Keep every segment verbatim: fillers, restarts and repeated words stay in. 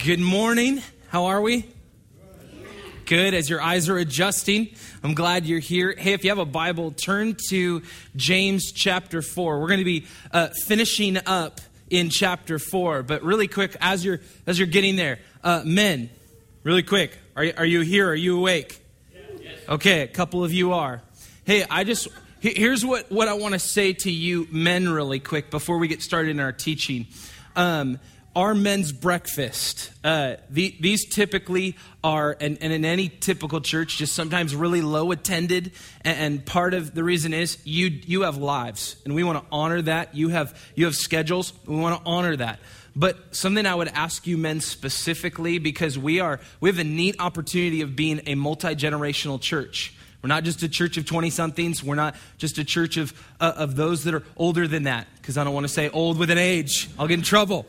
Good morning. How are we? Good. As your eyes are adjusting, I'm glad you're here. Hey, if you have a Bible, turn to James chapter four. We're going to be uh, finishing up in chapter four. But really quick, as you're as you're getting there, uh, men, really quick, are you, are you here? Are you awake? Yes. Okay, a couple of you are. Hey, I just here's what what I want to say to you, men, really quick before we get started in our teaching. Um, Our men's breakfast, uh, the, these typically are, and, and in any typical church, just sometimes really low attended. And, and part of the reason is you you have lives, and we want to honor that. You have you have schedules. We want to honor that. But something I would ask you men specifically, because we are we have a neat opportunity of being a multi-generational church. We're not just a church of twenty-somethings. We're not just a church of uh, of those that are older than that, because I don't want to say old with an age. I'll get in trouble.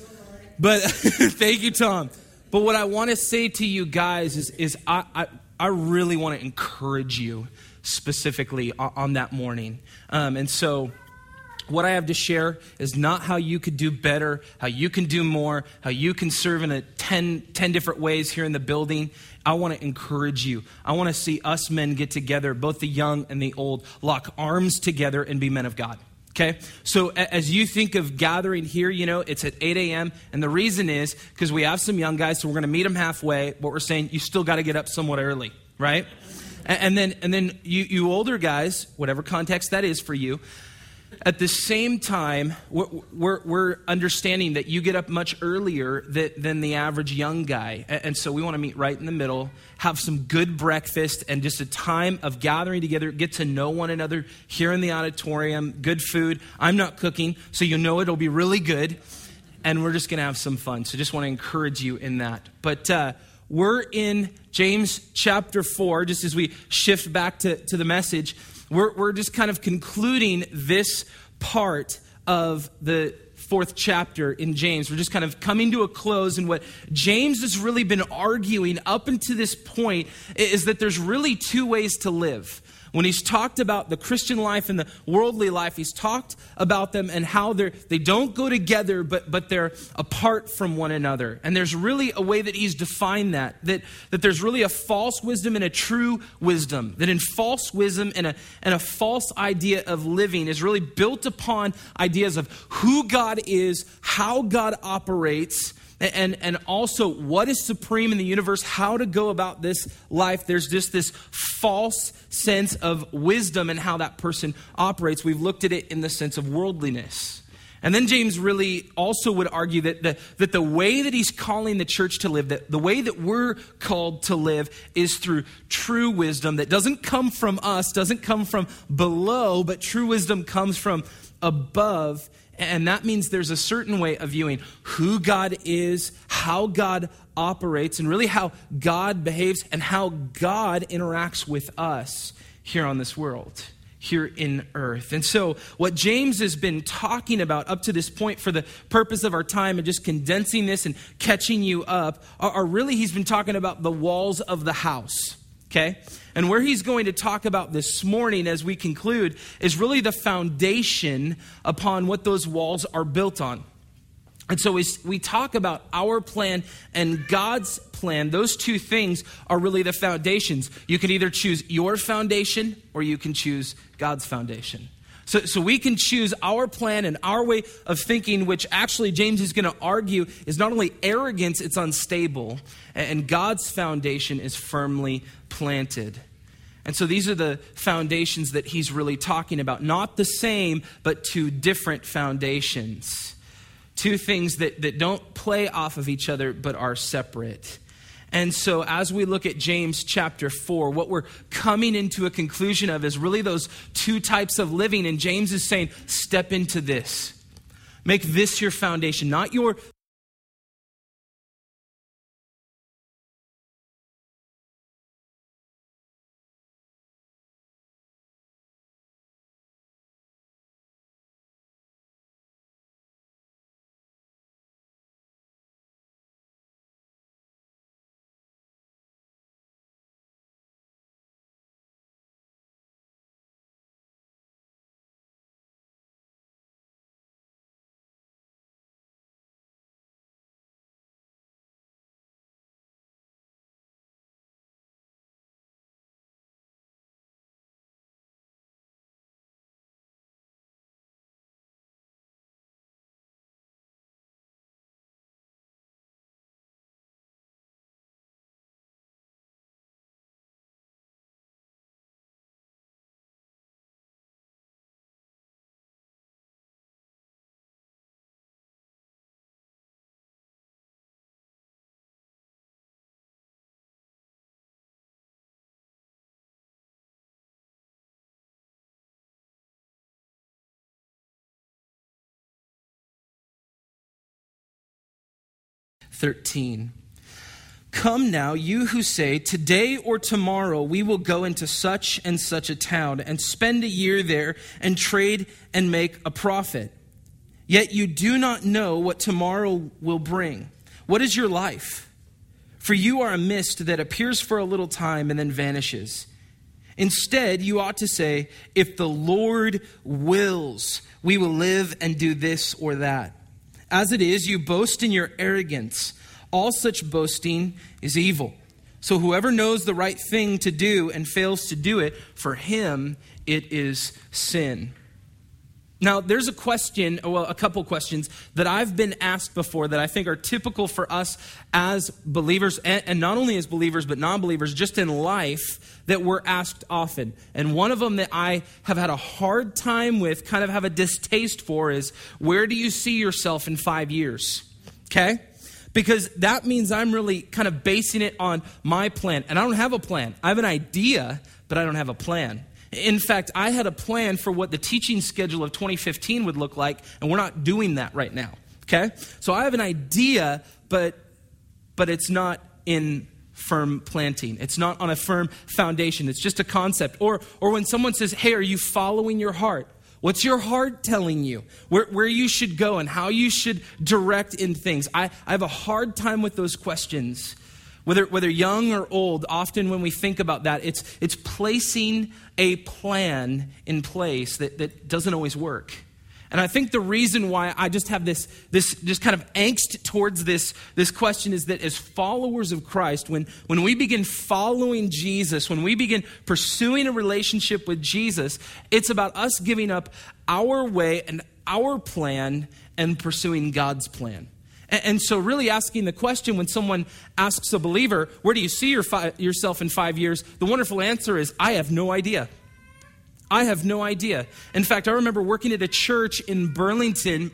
But thank you, Tom. But what I want to say to you guys is, is I, I, I really want to encourage you specifically on, on that morning. Um, and so what I have to share is not how you could do better, how you can do more, how you can serve in a ten, ten different ways here in the building. I want to encourage you. I want to see us men get together, both the young and the old, lock arms together and be men of God. Okay, so as you think of gathering here, you know, it's at eight a.m. And the reason is because we have some young guys, so we're going to meet them halfway. But we're saying you still got to get up somewhat early, right? And then and then you, you older guys, whatever context that is for you, at the same time, we're, we're, we're understanding that you get up much earlier that, than the average young guy. And so we want to meet right in the middle, have some good breakfast, and just a time of gathering together, get to know one another here in the auditorium, good food. I'm not cooking, so you know it'll be really good. And we're just going to have some fun. So just want to encourage you in that. But uh, we're in James chapter four, just as we shift back to, to the message. We're, we're just kind of concluding this part of the fourth chapter in James. We're just kind of coming to a close, and what James has really been arguing up until this point is that there's really two ways to live. When he's talked about the Christian life and the worldly life, he's talked about them and how they're, they don't go together, but, but they're apart from one another. And there's really a way that he's defined that, that, that there's really a false wisdom and a true wisdom. That in false wisdom and a, and a false idea of living is really built upon ideas of who God is, how God operates, And and also what is supreme in the universe, how to go about this life. There's just this false sense of wisdom and how that person operates. We've looked at it in the sense of worldliness. And then James really also would argue that the, that the way that he's calling the church to live, that the way that we're called to live is through true wisdom that doesn't come from us, doesn't come from below, but true wisdom comes from above. And that means there's a certain way of viewing who God is, how God operates, and really how God behaves and how God interacts with us here on this world, here in earth. And so what James has been talking about up to this point for the purpose of our time and just condensing this and catching you up are, are really, he's been talking about the walls of the house. Okay? And where he's going to talk about this morning as we conclude is really the foundation upon what those walls are built on. And so as we talk about our plan and God's plan, those two things are really the foundations. You can either choose your foundation or you can choose God's foundation. So, so we can choose our plan and our way of thinking, which actually James is going to argue is not only arrogance, it's unstable. And God's foundation is firmly planted. And so these are the foundations that he's really talking about. Not the same, but two different foundations. Two things that, that don't play off of each other, but are separate. And so as we look at James chapter four, what we're coming into a conclusion of is really those two types of living. And James is saying, step into this. Make this your foundation, not your thirteen. Come now, you who say, today or tomorrow we will go into such and such a town and spend a year there and trade and make a profit. Yet you do not know what tomorrow will bring. What is your life? For you are a mist that appears for a little time and then vanishes. Instead, you ought to say, if the Lord wills, we will live and do this or that. As it is, you boast in your arrogance. All such boasting is evil. So whoever knows the right thing to do and fails to do it, for him it is sin. Now, there's a question, well, a couple questions that I've been asked before that I think are typical for us as believers, and, and not only as believers, but non-believers, just in life, that we're asked often. And one of them that I have had a hard time with, kind of have a distaste for, is, where do you see yourself in five years? Okay? Because that means I'm really kind of basing it on my plan. And I don't have a plan. I have an idea, but I don't have a plan. In fact, I had a plan for what the teaching schedule of twenty fifteen would look like, and we're not doing that right now, okay? So I have an idea, but but it's not in firm planting. It's not on a firm foundation. It's just a concept. Or or when someone says, hey, are you following your heart? What's your heart telling you? Where, where you should go and how you should direct in things? I, I have a hard time with those questions. Whether whether young or old, often when we think about that, it's it's placing a plan in place that, that doesn't always work. And I think the reason why I just have this, this just kind of angst towards this, this question is that as followers of Christ, when, when we begin following Jesus, when we begin pursuing a relationship with Jesus, it's about us giving up our way and our plan and pursuing God's plan. And, and so really asking the question when someone asks a believer, where do you see your fi- yourself in five years? The wonderful answer is, I have no idea. I have no idea. In fact, I remember working at a church in Burlington,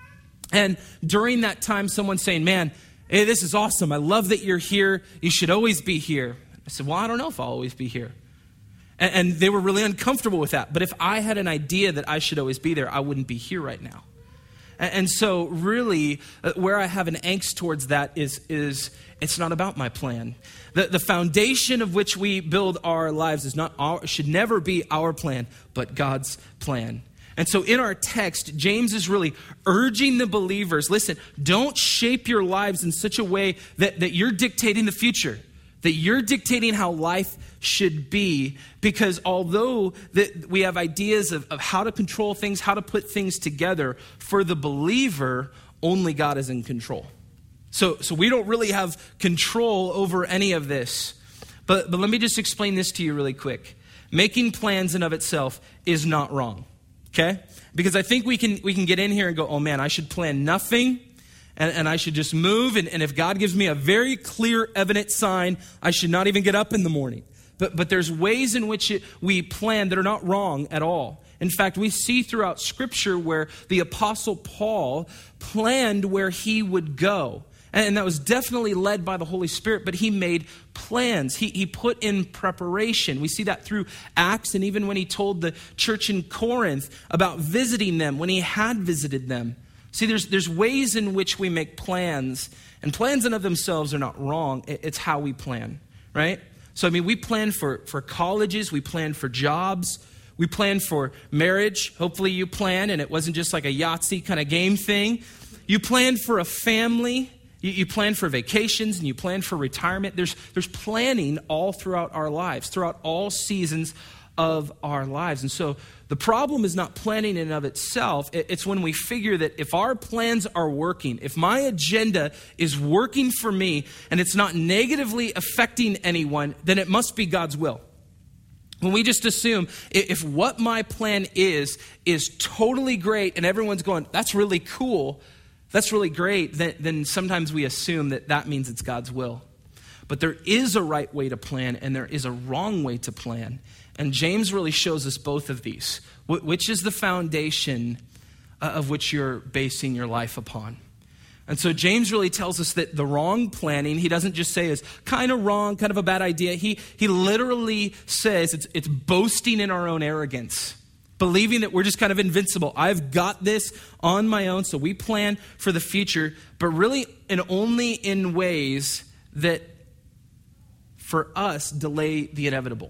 and during that time, someone saying, man, hey, this is awesome. I love that you're here. You should always be here. I said, well, I don't know if I'll always be here. And, and they were really uncomfortable with that. But if I had an idea that I should always be there, I wouldn't be here right now. And, and so really, uh, where I have an angst towards that is, is it's not about my plan. The, the foundation of which we build our lives is not our, should never be our plan, but God's plan. And so in our text, James is really urging the believers, listen, don't shape your lives in such a way that, that you're dictating the future, that you're dictating how life should be. Because although that we have ideas of, of how to control things, how to put things together, for the believer, only God is in control. So, so we don't really have control over any of this. But, but let me just explain this to you really quick. Making plans in of itself is not wrong, okay? Because I think we can we can get in here and go, oh man, I should plan nothing, and, and I should just move. And, and if God gives me a very clear, evident sign, I should not even get up in the morning. But, but there's ways in which it, we plan that are not wrong at all. In fact, we see throughout Scripture where the Apostle Paul planned where he would go. And that was definitely led by the Holy Spirit, but he made plans. He, he put in preparation. We see that through Acts, and even when he told the church in Corinth about visiting them, when he had visited them. See, there's, there's ways in which we make plans, and plans in of themselves are not wrong. It's how we plan, right? So, I mean, we plan for, for colleges, we plan for jobs, we plan for marriage. Hopefully you plan, and it wasn't just like a Yahtzee kind of game thing. You plan for a family. You, you plan for vacations, and you plan for retirement. There's, there's planning all throughout our lives, throughout all seasons of our lives. And so the problem is not planning in and of itself. It's when we figure that if our plans are working, if my agenda is working for me and it's not negatively affecting anyone, then it must be God's will. When we just assume if what my plan is, is totally great and everyone's going, that's really cool, that's really great, then, then sometimes we assume that that means it's God's will. But there is a right way to plan and there is a wrong way to plan. And James really shows us both of these. Which is the foundation of which you're basing your life upon. And so James really tells us that the wrong planning, he doesn't just say is kind of wrong, kind of a bad idea. He he literally says it's, it's boasting in our own arrogance. believing that we're just kind of invincible. I've got this on my own, so we plan for the future, but really and only in ways that, for us, delay the inevitable.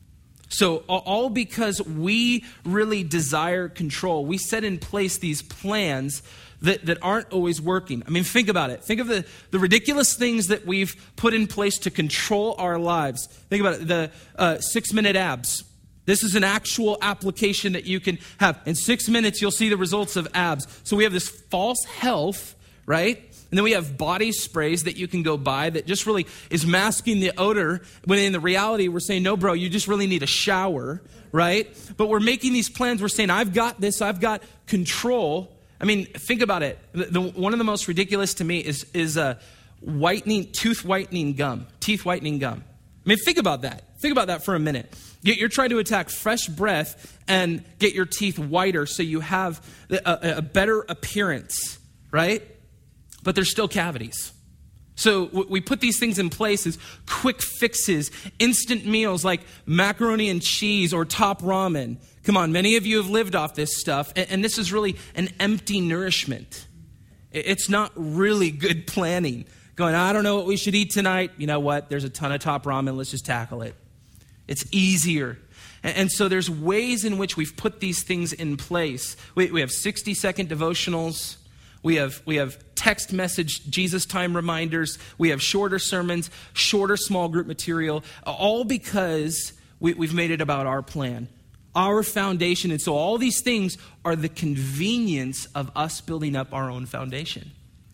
So all because we really desire control, we set in place these plans that, that aren't always working. I mean, think about it. Think of the, the ridiculous things that we've put in place to control our lives. Think about it, the uh, six-minute abs. This is an actual application that you can have. In six minutes, you'll see the results of abs. So we have this false health, right? And then we have body sprays that you can go buy that just really is masking the odor, when in the reality, we're saying, no, bro, you just really need a shower, right? But we're making these plans. We're saying, I've got this. I've got control. I mean, think about it. The, the, one of the most ridiculous to me is, is uh, whitening, tooth whitening gum, teeth whitening gum. I mean, think about that. Think about that for a minute. You're trying to attack fresh breath and get your teeth whiter so you have a, a better appearance, right? But there's still cavities. So we put these things in place as quick fixes, instant meals like macaroni and cheese or top ramen. Come on, many of you have lived off this stuff, and this is really an empty nourishment. It's not really good planning. Going, I don't know what we should eat tonight. You know what? There's a ton of top ramen. Let's just tackle it. It's easier. And so there's ways in which we've put these things in place. We, we have sixty-second devotionals. We have, we have text message, Jesus time reminders. We have shorter sermons, shorter small group material, all because we, we've made it about our plan, our foundation. And so all these things are the convenience of us building up our own foundation.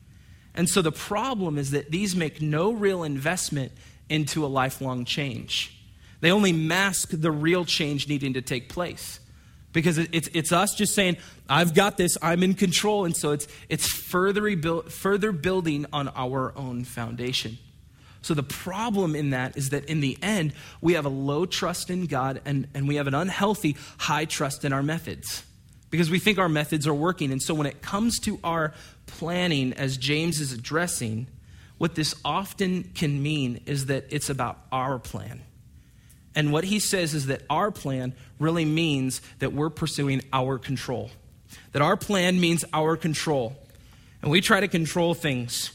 And so the problem is that these make no real investment into a lifelong change. They only mask the real change needing to take place. Because it's it's us just saying, I've got this, I'm in control. And so it's it's further, rebuild, further building on our own foundation. So the problem in that is that in the end, we have a low trust in God and, and we have an unhealthy high trust in our methods. Because we think our methods are working. And so when it comes to our planning, as James is addressing, what this often can mean is that it's about our plan. And what he says is that our plan really means that we're pursuing our control. That our plan means our control. And we try to control things.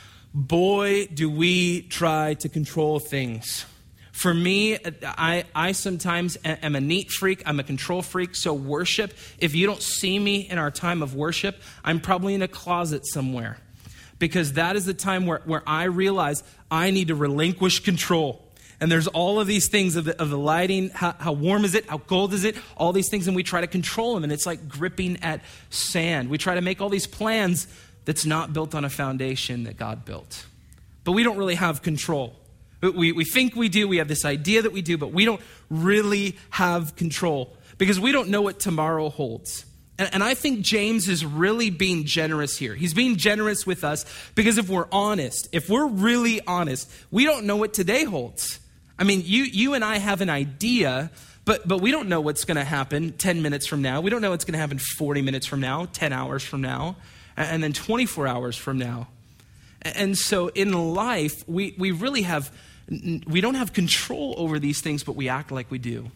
Boy, do we try to control things. For me, I, I sometimes am a neat freak. I'm a control freak. So worship, if you don't see me in our time of worship, I'm probably in a closet somewhere. Because that is the time where, where I realize I need to relinquish control. And there's all of these things of the, of the lighting, how, how warm is it, how cold is it, all these things, and we try to control them, and it's like gripping at sand. We try to make all these plans that's not built on a foundation that God built. But we don't really have control. We, we think we do, we have this idea that we do, but we don't really have control because we don't know what tomorrow holds. And, and I think James is really being generous here. He's being generous with us because if we're honest, if we're really honest, we don't know what today holds. I mean, you you and I have an idea, but but we don't know what's going to happen ten minutes from now. We don't know what's going to happen forty minutes from now, ten hours from now, and then twenty-four hours from now. And so in life, we, we really have, we don't have control over these things, but we act like we do.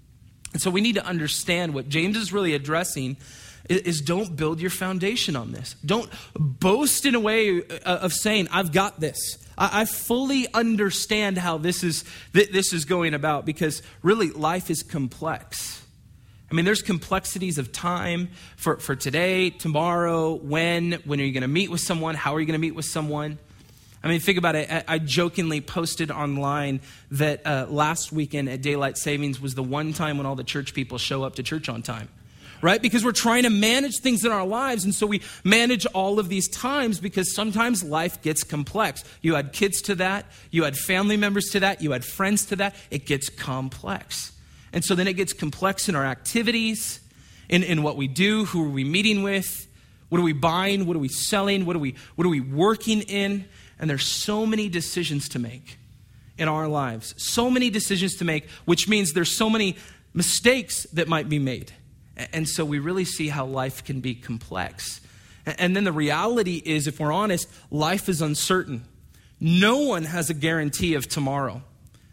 And so we need to understand what James is really addressing is, is don't build your foundation on this. Don't boast in a way of saying, I've got this. I fully understand how this is this is going about because really life is complex. I mean, there's complexities of time for, for today, tomorrow, when, when are you going to meet with someone? How are you going to meet with someone? I mean, think about it. I, I jokingly posted online that uh, last weekend at Daylight Savings was the one time when all the church people show up to church on time. Right? Because we're trying to manage things in our lives. And so we manage all of these times because sometimes life gets complex. You add kids to that. You add family members to that. You add friends to that. It gets complex. And so then it gets complex in our activities, in, in what we do, who are we meeting with, what are we buying, what are we selling, what are we, what are we working in? And there's so many decisions to make in our lives. So many decisions to make, which means there's so many mistakes that might be made. And so we really see how life can be complex. And then the reality is, if we're honest, life is uncertain. No one has a guarantee of tomorrow.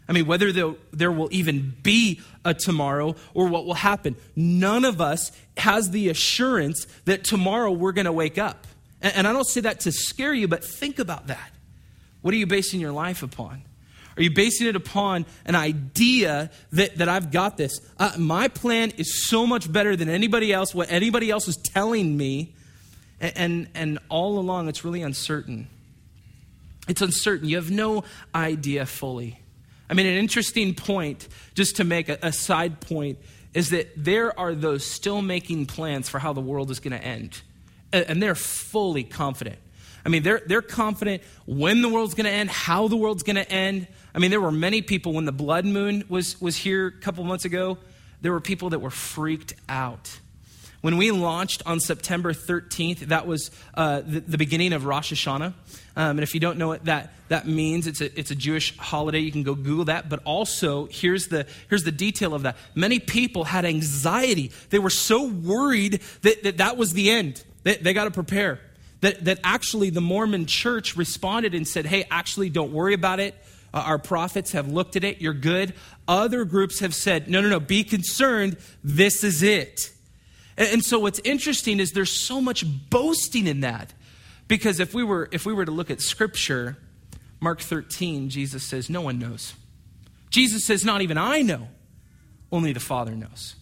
I mean, whether there, there will even be a tomorrow or what will happen. None of us has the assurance that tomorrow we're going to wake up. And, and I don't say that to scare you, but think about that. What are you basing your life upon? Are you basing it upon an idea that, that I've got this? Uh, my plan is so much better than anybody else, what anybody else is telling me. And, and, and all along, it's really uncertain. It's uncertain. You have no idea fully. I mean, an interesting point, just to make a, a side point, is that there are those still making plans for how the world is going to end. And, and they're fully confident. I mean, they're they're confident when the world's going to end, how the world's going to end. I mean, there were many people when the blood moon was, was here a couple months ago, there were people that were freaked out. When we launched on September thirteenth, that was uh, the, the beginning of Rosh Hashanah. Um, and if you don't know what that, that means, it's a, it's a Jewish holiday. You can go Google that. But also, here's the, here's the detail of that. Many people had anxiety. They were so worried that that, that was the end. They, they got to prepare. That, that actually the Mormon church responded and said, hey, actually, don't worry about it. Uh, our prophets have looked at it. You're good. Other groups have said, no, no, no, be concerned. This is it. And, and so what's interesting is there's so much boasting in that. Because if we were if we were to look at Scripture, Mark thirteen, Jesus says, no one knows. Jesus says, not even I know. Only the Father knows.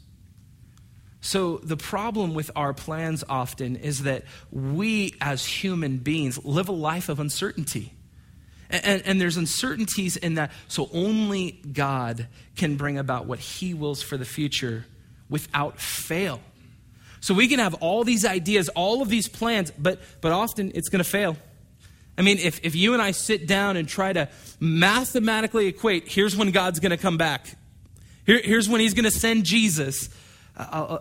So the problem with our plans often is that we as human beings live a life of uncertainty. And, and, and there's uncertainties in that. So only God can bring about what he wills for the future without fail. So we can have all these ideas, all of these plans, but but often it's going to fail. I mean, if, if you and I sit down and try to mathematically equate, here's when God's going to come back. Here, here's when he's going to send Jesus. Uh, uh,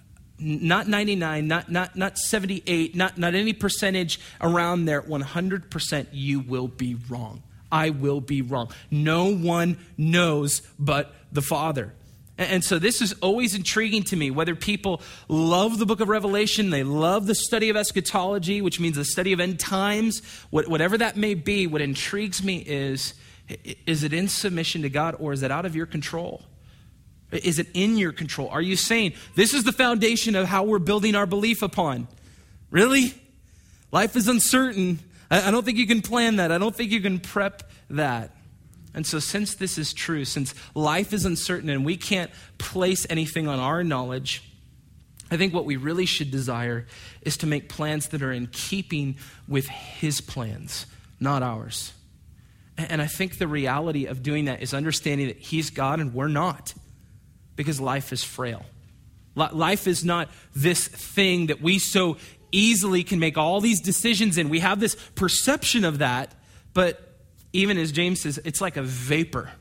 not ninety-nine, not not not seventy-eight, not, not any percentage around there. one hundred percent you will be wrong. I will be wrong. No one knows but the Father. And so this is always intriguing to me, whether people love the book of Revelation, they love the study of eschatology, which means the study of end times, whatever that may be, what intrigues me is, is it in submission to God or is it out of your control? Is it in your control? Are you saying, this is the foundation of how we're building our belief upon? Really? Life is uncertain. I don't think you can plan that. I don't think you can prep that. And so since this is true, since life is uncertain and we can't place anything on our knowledge, I think what we really should desire is to make plans that are in keeping with his plans, not ours. And I think the reality of doing that is understanding that he's God and we're not, because life is frail. Life is not this thing that we so easily can make all these decisions in. We have this perception of that, but even as James says, it's like a vapor.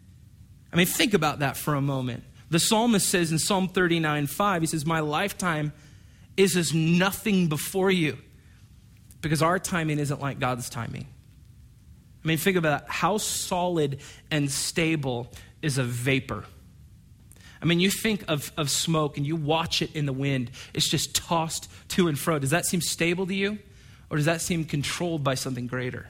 I mean, think about that for a moment. The psalmist says in Psalm thirty-nine five, he says, my lifetime is as nothing before you. Because our timing isn't like God's timing. I mean, think about that. How solid and stable is a vapor? I mean, you think of, of smoke and you watch it in the wind. It's just tossed to and fro. Does that seem stable to you? Or does that seem controlled by something greater?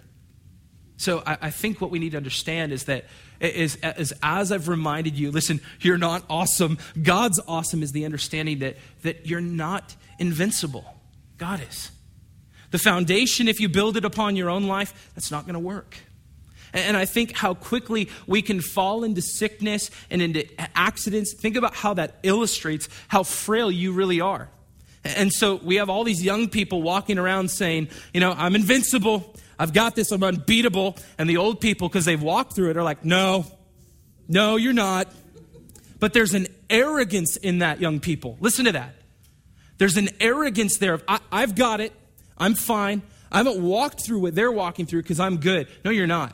So I, I think what we need to understand is that is, is as I've reminded you, listen, you're not awesome. God's awesome is the understanding that, that you're not invincible. God is. The foundation, if you build it upon your own life, that's not going to work. And, and I think how quickly we can fall into sickness and into accidents. Think about how that illustrates how frail you really are. And so we have all these young people walking around saying, you know, I'm invincible. I've got this, I'm unbeatable. And the old people, because they've walked through it, are like, no, no, you're not. But there's an arrogance in that, young people. Listen to that. There's an arrogance there of, I, I've got it, I'm fine. I haven't walked through what they're walking through because I'm good. No, you're not.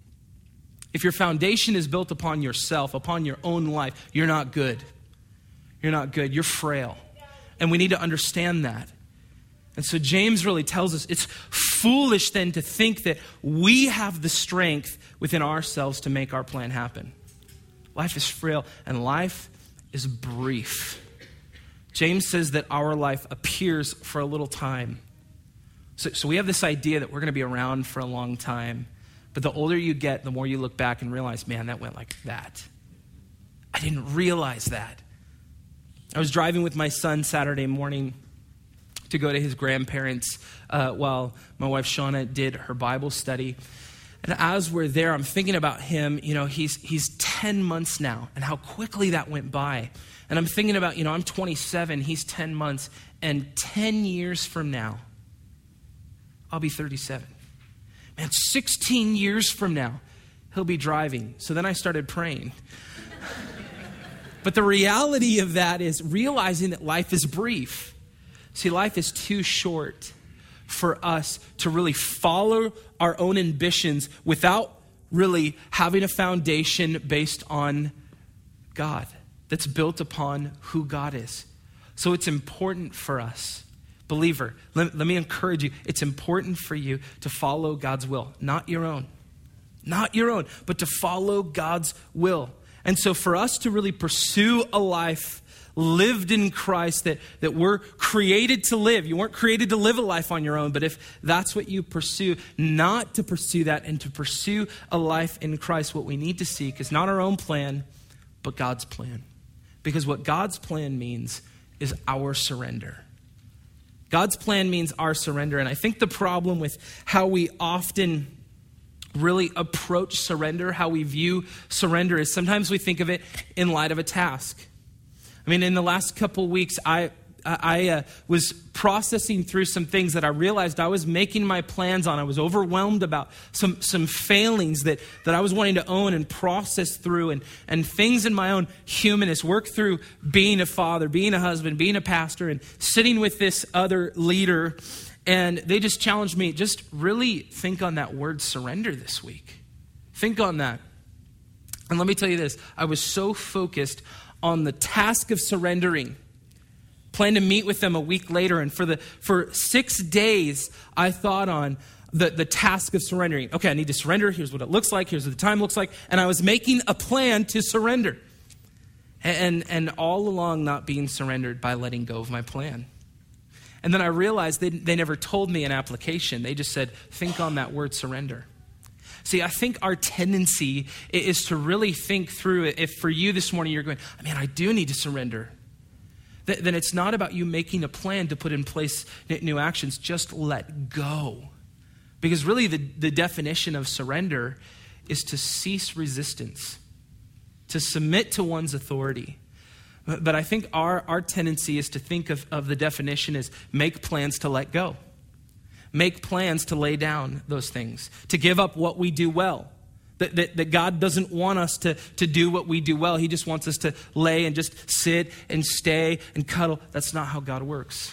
If your foundation is built upon yourself, upon your own life, you're not good. You're not good. You're frail. And we need to understand that. And so James really tells us it's foolish then to think that we have the strength within ourselves to make our plan happen. Life is frail and life is brief. James says that our life appears for a little time. So, so we have this idea that we're going to be around for a long time. But the older you get, the more you look back and realize, man, that went like that. I didn't realize that. I was driving with my son Saturday morning to go to his grandparents uh, while my wife Shauna did her Bible study. And as we're there, I'm thinking about him. You know, he's he's ten months now, and how quickly that went by. And I'm thinking about, you know, I'm twenty-seven, he's ten months, and ten years from now, I'll be thirty-seven. Man, sixteen years from now, he'll be driving. So then I started praying. But the reality of that is realizing that life is brief. See, life is too short for us to really follow our own ambitions without really having a foundation based on God, that's built upon who God is. So it's important for us, believer, let, let me encourage you, it's important for you to follow God's will, not your own. Not your own, but to follow God's will. And so for us to really pursue a life lived in Christ that, that we're created to live. You weren't created to live a life on your own, but if that's what you pursue, not to pursue that and to pursue a life in Christ, what we need to seek is not our own plan, but God's plan. Because what God's plan means is our surrender. God's plan means our surrender. And I think the problem with how we often really approach surrender, how we view surrender, is sometimes we think of it in light of a task. I mean, in the last couple weeks, I I uh, was processing through some things that I realized I was making my plans on. I was overwhelmed about some some failings that, that I was wanting to own and process through, and, and things in my own humanness, work through being a father, being a husband, being a pastor, and sitting with this other leader. And they just challenged me, just really think on that word surrender this week. Think on that. And let me tell you this, I was so focused on the task of surrendering. Planned to meet with them a week later, and for the for six days, I thought on the, the task of surrendering. Okay, I need to surrender. Here's what it looks like. Here's what the time looks like. And I was making a plan to surrender. And, and all along not being surrendered by letting go of my plan. And then I realized they, they never told me an application. They just said, think on that word surrender. See, I think our tendency is to really think through it. If for you this morning you're going, I mean, I do need to surrender. Th- then it's not about you making a plan to put in place new actions. Just let go. Because really the, the definition of surrender is to cease resistance, to submit to one's authority. But I think our, our tendency is to think of, of the definition as make plans to let go. Make plans to lay down those things, to give up what we do well. That, that, that God doesn't want us to, to do what we do well. He just wants us to lay and just sit and stay and cuddle. That's not how God works.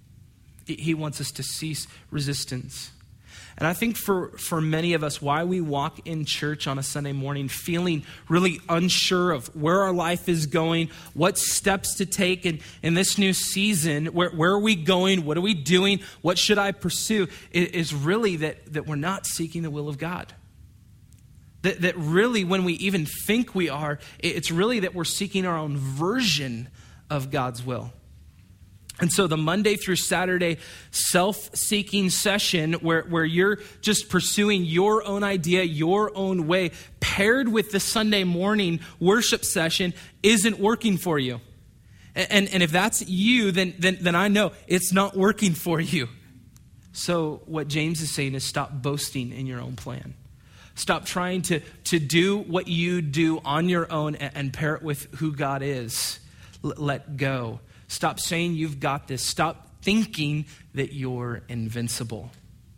He wants us to cease resistance. And I think for, for many of us, why we walk in church on a Sunday morning feeling really unsure of where our life is going, what steps to take in, in this new season, where, where are we going, what are we doing, what should I pursue, is, is really that, that we're not seeking the will of God. That, that really when we even think we are, it's really that we're seeking our own version of God's will. And so the Monday through Saturday self-seeking session where, where you're just pursuing your own idea, your own way, paired with the Sunday morning worship session isn't working for you. And, and, and if that's you, then, then, then I know it's not working for you. So what James is saying is stop boasting in your own plan. Stop trying to, to do what you do on your own and, and pair it with who God is. L- let go. Stop saying you've got this. Stop thinking that you're invincible.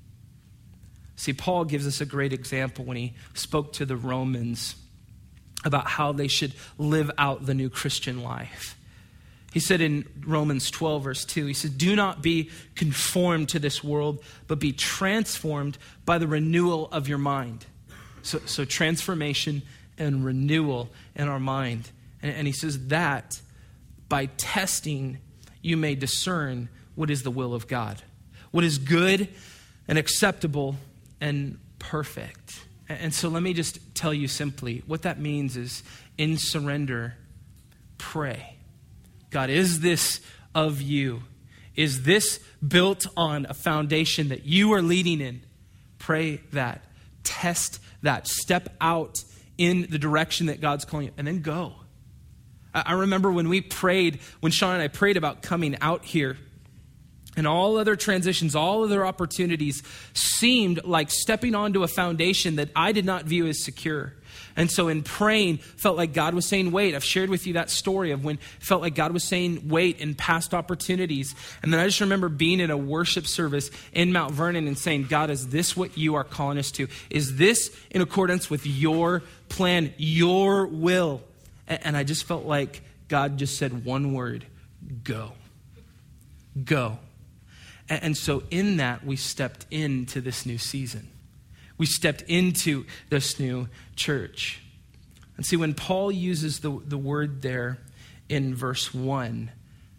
See, Paul gives us a great example when he spoke to the Romans about how they should live out the new Christian life. He said in Romans twelve, verse two, he said, do not be conformed to this world, but be transformed by the renewal of your mind. So, so transformation and renewal in our mind. And, and he says that by testing, you may discern what is the will of God, what is good and acceptable and perfect. And so let me just tell you simply, what that means is in surrender, pray. God, is this of you? Is this built on a foundation that you are leading in? Pray that. test that. Step out in the direction that God's calling you, and then go. I remember when we prayed, when Sean and I prayed about coming out here, and all other transitions, all other opportunities seemed like stepping onto a foundation that I did not view as secure. And so in praying, felt like God was saying, wait. I've shared with you that story of when felt like God was saying, wait, in past opportunities. And then I just remember being in a worship service in Mount Vernon and saying, God, is this what you are calling us to? Is this in accordance with your plan, your will? And I just felt like God just said one word, go. Go. And so in that, we stepped into this new season. We stepped into this new church. And see, when Paul uses the, the word there in verse one,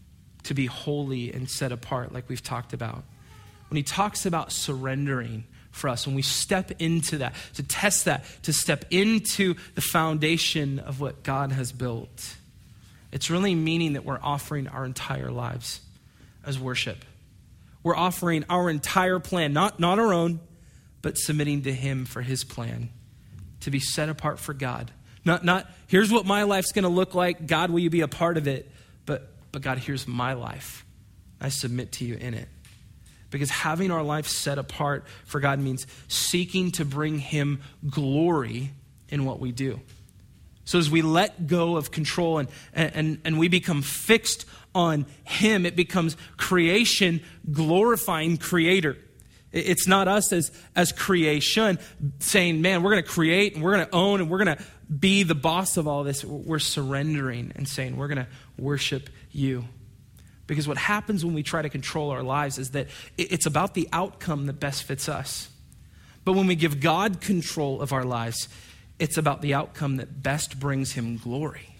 to be holy and set apart, like we've talked about, when he talks about surrendering for us, when we step into that, to test that, to step into the foundation of what God has built, it's really meaning that we're offering our entire lives as worship. We're offering our entire plan, not, not our own, but submitting to him for his plan, to be set apart for God. Not, not here's what my life's going to look like. God, will you be a part of it? But, but God, here's my life. I submit to you in it. Because having our life set apart for God means seeking to bring him glory in what we do. So as we let go of control and, and, and we become fixed on him, it becomes creation glorifying creator. It's not us as, as creation saying, man, we're going to create and we're going to own and we're going to be the boss of all this. We're surrendering and saying, we're going to worship you. Because what happens when we try to control our lives is that it's about the outcome that best fits us. But when we give God control of our lives, it's about the outcome that best brings him glory.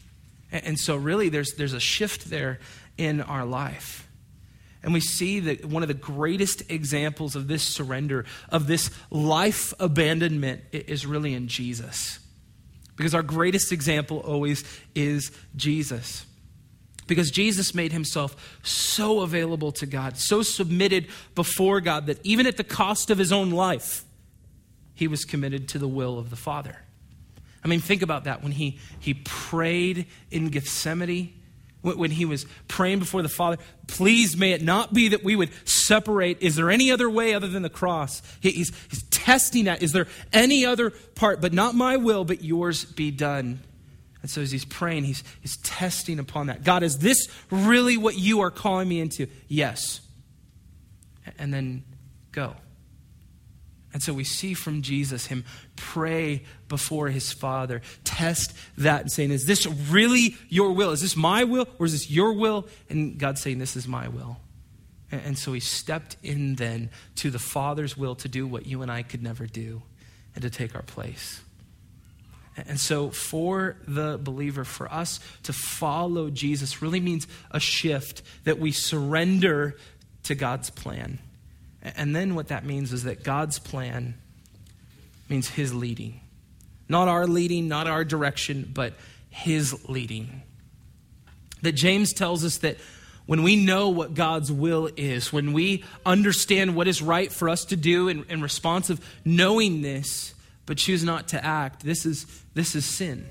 And so really there's, there's a shift there in our life. And we see that one of the greatest examples of this surrender, of this life abandonment, is really in Jesus. Because our greatest example always is Jesus. Because Jesus made himself so available to God, so submitted before God, that even at the cost of his own life, he was committed to the will of the Father. I mean, think about that. When he, he prayed in Gethsemane, when he was praying before the Father, please may it not be that we would separate. Is there any other way other than the cross? He, he's, he's testing that. Is there any other part? But not my will, but yours be done. And so as he's praying, he's, he's testing upon that. God, is this really what you are calling me into? Yes. And then go. And so we see from Jesus him pray before his Father, test that and saying, is this really your will? Is this my will or is this your will? And God's saying, this is my will. And so he stepped in then to the Father's will to do what you and I could never do and to take our place. And so for the believer, for us to follow Jesus really means a shift, that we surrender to God's plan. And then what that means is that God's plan means his leading. Not our leading, not our direction, but his leading. That James tells us that when we know what God's will is, when we understand what is right for us to do in, in response of knowing this, but choose not to act, this is this is sin.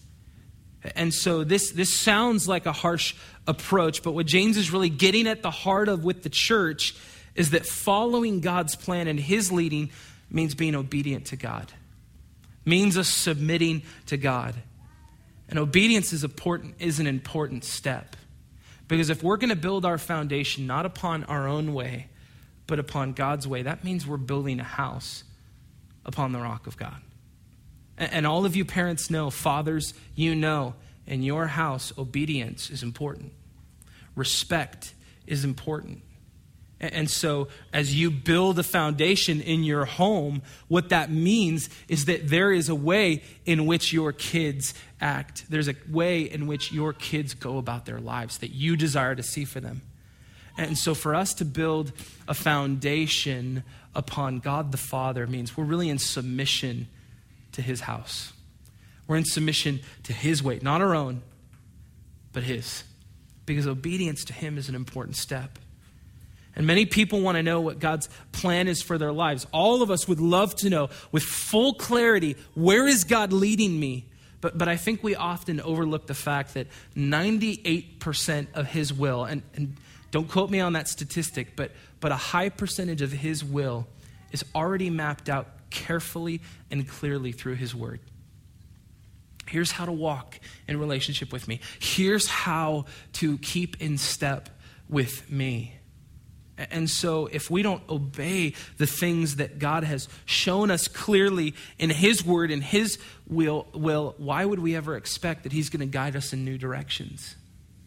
And so this, this sounds like a harsh approach, but what James is really getting at the heart of with the church is that following God's plan and his leading means being obedient to God. Means us submitting to God. And obedience is important, is an important step. Because if we're going to build our foundation not upon our own way, but upon God's way, that means we're building a house upon the rock of God. And, and all of you parents know, fathers, you know, in your house, obedience is important. Respect is important. And so as you build a foundation in your home, what that means is that there is a way in which your kids act. There's a way in which your kids go about their lives that you desire to see for them. And so for us to build a foundation upon God the Father means we're really in submission to his house. We're in submission to his way, not our own, but his. Because obedience to him is an important step. And many people want to know what God's plan is for their lives. All of us would love to know with full clarity, where is God leading me? But but I think we often overlook the fact that ninety-eight percent of his will, and, and don't quote me on that statistic, but, but a high percentage of his will is already mapped out carefully and clearly through his word. Here's how to walk in relationship with me. Here's how to keep in step with me. And so if we don't obey the things that God has shown us clearly in his word and his will, will, why would we ever expect that he's going to guide us in new directions?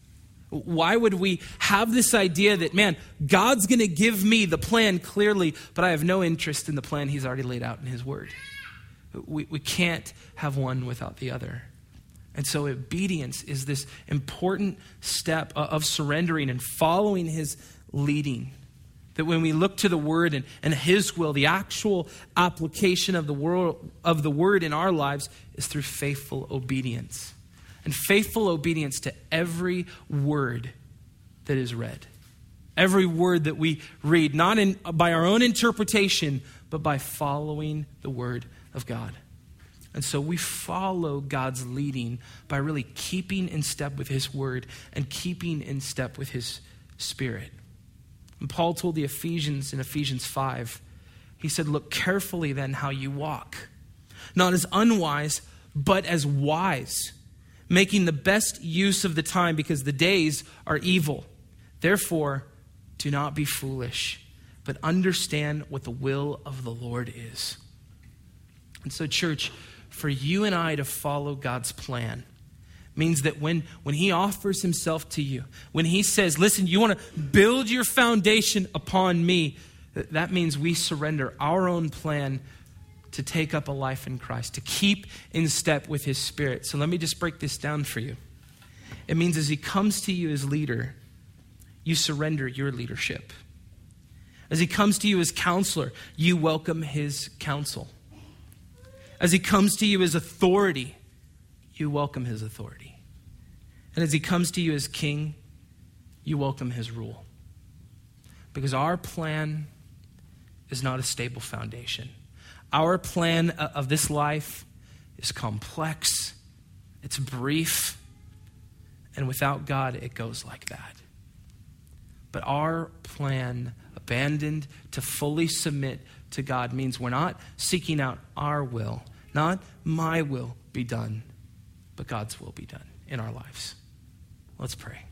Why would we have this idea that, man, God's going to give me the plan clearly, but I have no interest in the plan he's already laid out in his word? We, we can't have one without the other. And so obedience is this important step of surrendering and following his leading. That when we look to the word and, and his will, the actual application of the world of the word in our lives is through faithful obedience. And faithful obedience to every word that is read. Every word that we read, not in, by our own interpretation, but by following the word of God. And so we follow God's leading by really keeping in step with his word and keeping in step with his spirit. And Paul told the Ephesians in Ephesians five, he said, look carefully then how you walk, not as unwise, but as wise, making the best use of the time because the days are evil. Therefore, do not be foolish, but understand what the will of the Lord is. And so, church, for you and I to follow God's plan means that when, when he offers himself to you, when he says, listen, you want to build your foundation upon me, that means we surrender our own plan to take up a life in Christ, to keep in step with his spirit. So let me just break this down for you. It means as he comes to you as leader, you surrender your leadership. As he comes to you as counselor, you welcome his counsel. As he comes to you as authority, you welcome his authority. And as he comes to you as king, you welcome his rule. Because our plan is not a stable foundation. Our plan of this life is complex, it's brief, and without God, it goes like that. But our plan, abandoned to fully submit to God, means we're not seeking out our will, not my will be done, but God's will be done in our lives. Let's pray.